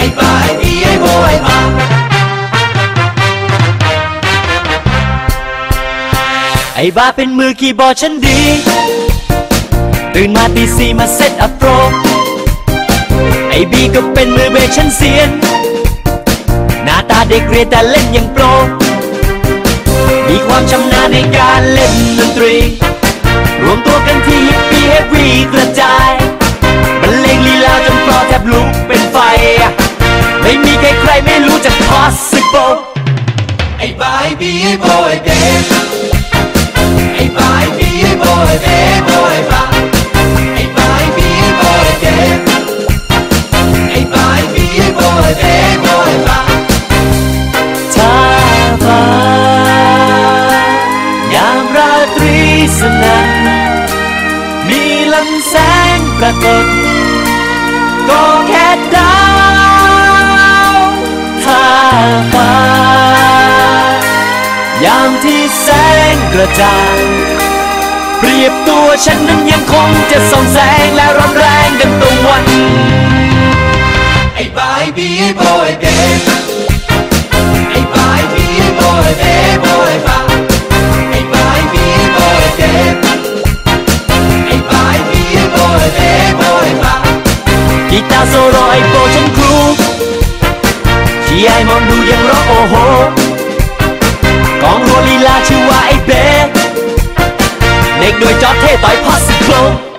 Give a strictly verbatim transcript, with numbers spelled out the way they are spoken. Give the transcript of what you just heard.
อ้บ้าไอ้บีไอ้โบไอ้บ้าไอ้บ้าเป็นมือคีย์บอร์ดฉันดีตื่นมาตีสี่มาเซตอัพโปรไอ้บีก็เป็นมือเบสฉันเซียนหน้าตาเด็กเรียนแต่เล่นอย่างโปรมีความชำนาญในการเล่นดนตรีรวมตัวกันที่ฮิปปี้เฮฟวี่กระจายบรรเลงลีลาจนฟลอร์แทบลุกเป็นไฟไม่มีใครใครไม่รู้จัก possible ไอ้บ้าไอ้บีไอ้โบไอ้เบสไอ้บ้าไอ้บีไอ้โบไอ้เบสโบไอ้บ้าไอ้บ้าไอ้บีไอ้โบไอ้เบสไอ้บ้าไอ้บีไอ้โบไอ้เบสโบไอ้บ้าถ้าฟ้ายามราตรีสนันมีลำแสงปรากฏก็แค่ดาวถ้าฟ้ายามที่แสงกระจ่างเปรียบตัวฉันนั้นยังคงจะส่องแสงและร้อนแรงดังตะวันไอ้บ้าไอ้บีไอ้โบไอ้เบสไอ้บ้าไอ้บีไอ้โบไอ้เบสโบไอ้บ้าไอ้บ้าไอ้บีไอ้โบไอ้เบสไอ้บ้าไอ้บีไอ้โบไอ้เบสโบไอ้บ้ากีตาร์โซโล่ไอ้โบฉันครูที่ไอ้มองดูยังร้องโอ้โหกองรัวลีลาชื่อว่าไอ้เบสเด็กโดยจอดเท่ต่อย possible